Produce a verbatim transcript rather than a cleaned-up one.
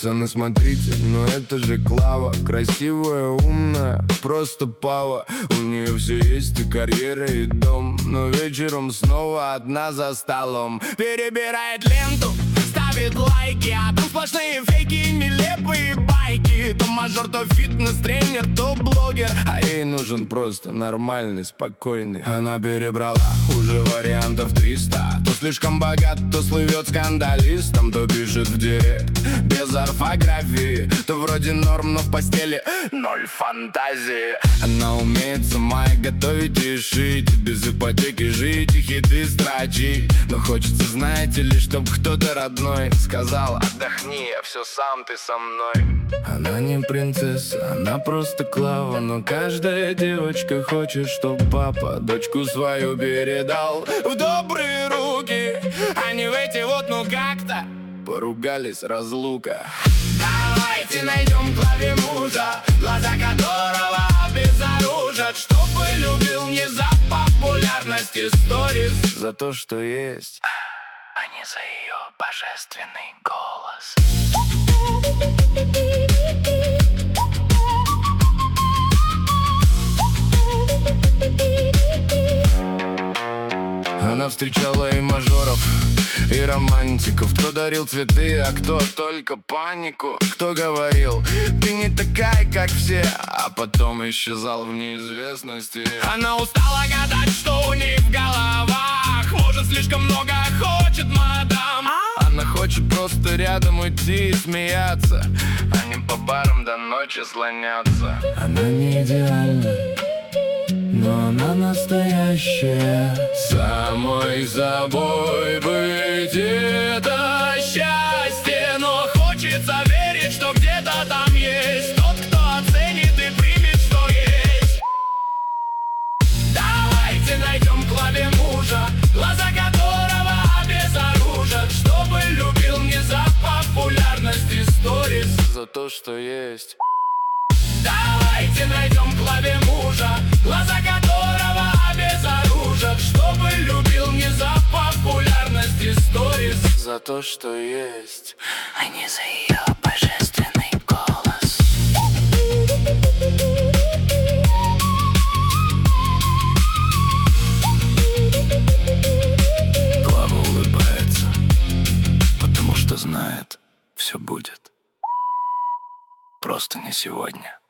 Пацаны, смотрите, ну это же Клава. Красивая, умная, просто пава. У нее все есть, и карьера, и дом. Но вечером снова одна за столом. Перебирает ленту, ставит лайки, а там сплошные фейки и нелепые байки. То мажор, то фитнес-тренер, то блогер, а ей нужен просто нормальный, спокойный. Она перебрала уже вариантов триста. То слишком богат, то слывет скандалистом, то пишет в директ без орфографии, то вроде норм, но в постели ноль фантазии. Она умеет сама и готовить и шить, без ипотеки жить и хиты строчить. Но хочется, знаете ли, чтоб кто-то родной сказал: отдохни, я все сам, ты со мной. Она не принцесса, она просто Клава. Но каждая девочка хочет, чтоб папа дочку свою передал в добрые руки, а не в эти вот, ну как-то поругались, разлука. Давайте найдем Клаве мужа, глаза которого обезоружат, чтобы любил не за популярность и сторис, за то, что есть, а не за ее божественный голос. Она встречала и мажоров, и романтиков. Кто дарил цветы, а кто только панику. Кто говорил: ты не такая, как все, а потом исчезал в неизвестности. Она устала гадать, что у них в головах. Может, слишком много хочет мадам. Она хочет просто рядом идти и смеяться, а не по барам до ночи слоняться. Она не идеальна, но она настоящая. Самой собой быть — это счастье. Но хочется верить, что где-то там есть тот, кто оценит и примет, что есть. Давайте найдем Клаве мужа, глаза которого обезоружат, чтобы любил не за популярность и сторис, за то, что есть. Давайте найдем Клаве мужа, глаза которого обезоружат, чтобы любил не за популярность и сторис, за то, что есть, а не за ее божественный голос. Клава улыбается, потому что знает, все будет. Просто не сегодня.